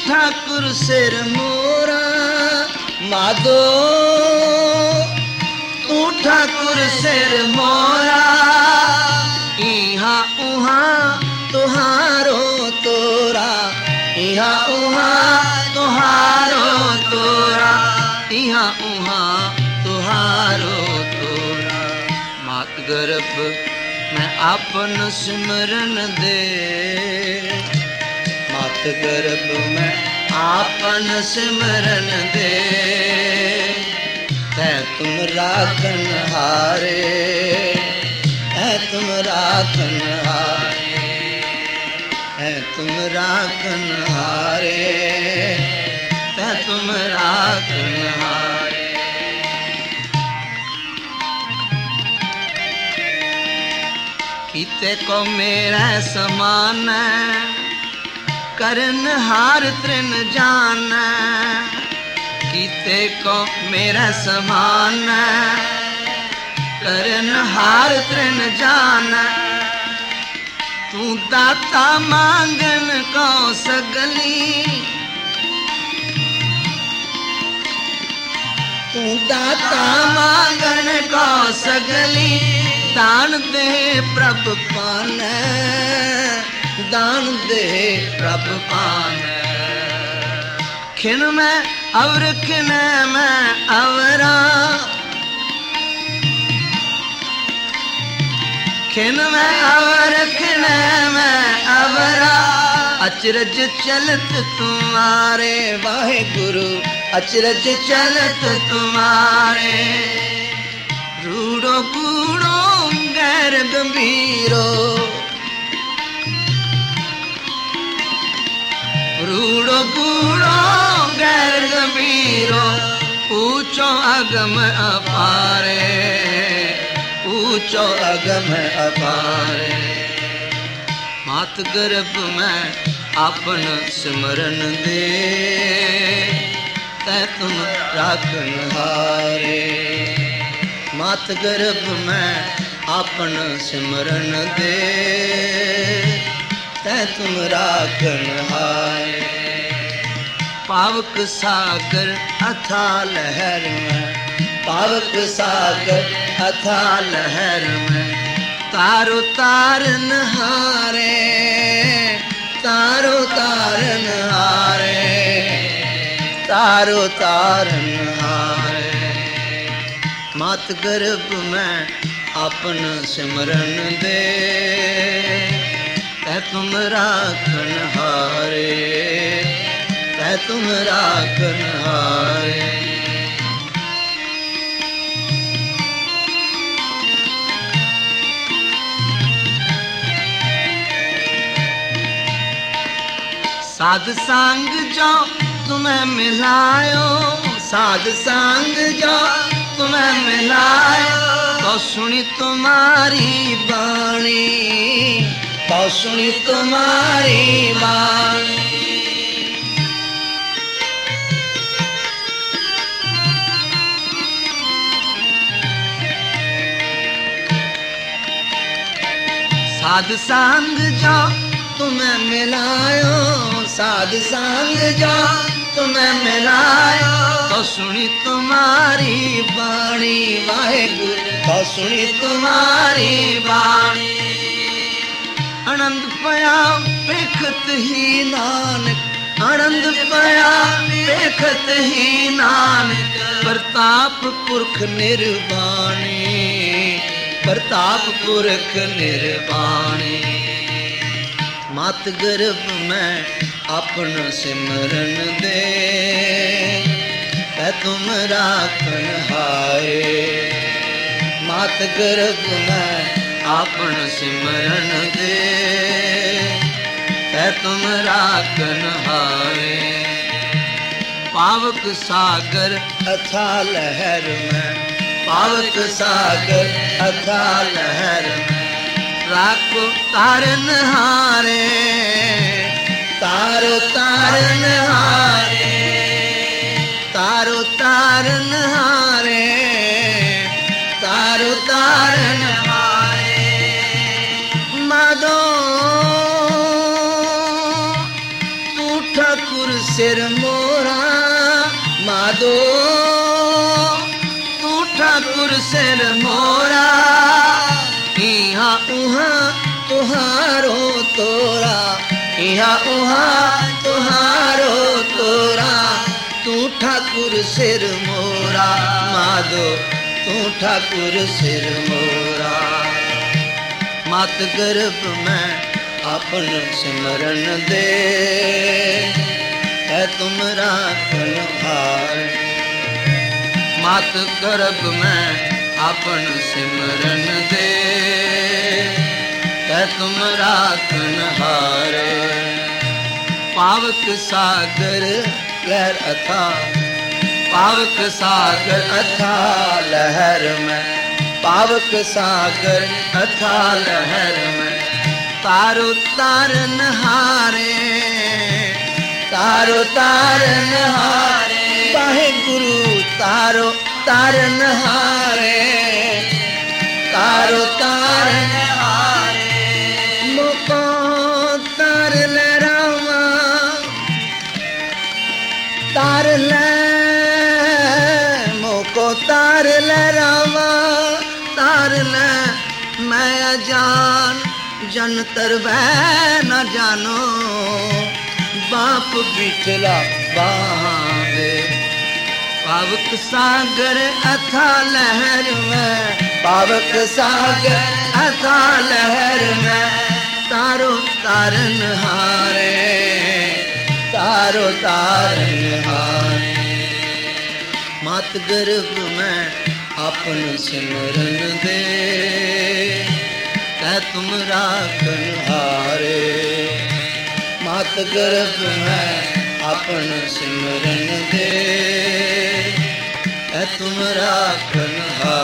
ठाकुर सिर मोरा माधो तू ठाकुर सिर मोरा इहा उहा तुहारो तोरा इहा उहा तुहारो तोरा इहा उहा तुहारो तोरा मात गर्भ मैं आपन सिमरन दे मात गर्भ में आपन सिमरन दे है तुम राखन हारे है तुम राखन हारे है तुम राखन हारे है तुम राखन हारे किते को मेरा समान करन हार तृण जान कीते को मेरा समान करन हार तृण जान तू दाता मांगन को सगली तू दाता मांगन को सगली दान दे प्रभ पान दान दे प्रभ पान खिन में अवर खिन में अवरा खिन में अवर खिन में अवरा अचरज चलत तुम्हारे वाहे गुरु अचरज चलत तुम्हारे रूड़ो बूढ़ो गैर गंभीरो रूड़ो बूढ़ो गैर गंभीरो ऊंचो अगम अपारे ऊंचो अगम अपारे मात गर्भ में आपन सिमरन दे तै तुम राखन हारे मात गर्भ में आपन सिमरन दे तै तुम राखन हारे पावक सागर अथा लहर में पावक सागर अथा लहर में तारो तारन हारे तारो तारन हारे तारो तारन हारे मात गर्भ में आपन सिमरन दे तै तुम राखन हारे तै तुम राखन हारे साध सांग जो तुम्हें मिलायो साध सांग जो तुम्हें मिलायो तो सुनी तुम्हारी बाणी तो सुनी तुम्हारी बाणी साध सांग जो तुम्हें मिलायो साध सांग जो तुम्हें मिलायो तो सुनी तुम्हारी बाणी वाहेगुरु तो सुनी तुम्हारी बाणी आनंद पया देखत ही नानक आनंद पया देखत ही नानक प्रताप पुरख निर्वाणी प्रताप पुरख निर्वाणी मात गर्भ में अपन सिमरन दे तै तुम राखन हारे मात गर्भ में अपन सिमरन दे तै तुम राखन हारे पावक सागर अथा लहर में पावक सागर अथा लहर में राखो तारन हारे तारो तारन हारे तारो तारन हारे तारो तारन हारे माधो तू ठाकुर सिर मोरा माधो तू ठाकुर सिर मोरा इहाँ उहाँ तुहारो तोरा इहाँ उहाँ तुहारो तोरा तू ठाकुर सिर मोरा माधो तू ठाकुर सिर मोरा मात गर्भ में अपन सिमरन दे है तुम राखन हार मात गर्भ में अपन सिमरन दे है तुम राखन हार पावक सागर लहर अथा पावक सागर अथा लहर में पावक सागर अथा लहर में तारो तारन हारे तारो तारन हारे वाहे गुरु तारो तारन हारे तारो तारन हारे मोको तार ले रामा तार ले मोको तार ले रामा तार ले मैं अजान जनतर वह न जानो बाप बिठला बांधे पावक सागर अथा लहर में पावक सागर अथा लहर में तारो तारन हारे तारो तारन हारे मात गर्भ में अपन सिमरन दे तुम राखन हारे मात गर्भ में अपन सिमरन दे तुम राखन हारे।